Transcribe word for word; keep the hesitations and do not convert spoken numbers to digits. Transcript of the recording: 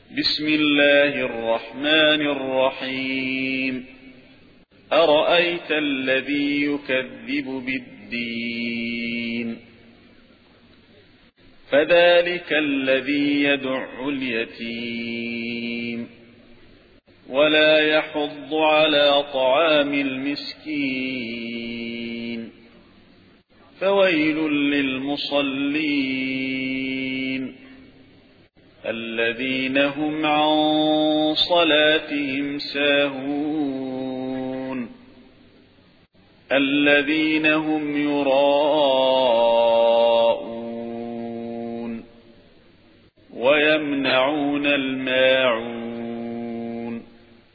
بسم الله الرحمن الرحيم أرأيت الذي يكذب بالدين فذلك الذي يدع اليتيم ولا يحض على طعام المسكين فويل للمصلين الذين هم عن صلاتهم ساهون الذين هم يراءون ويمنعون الماعون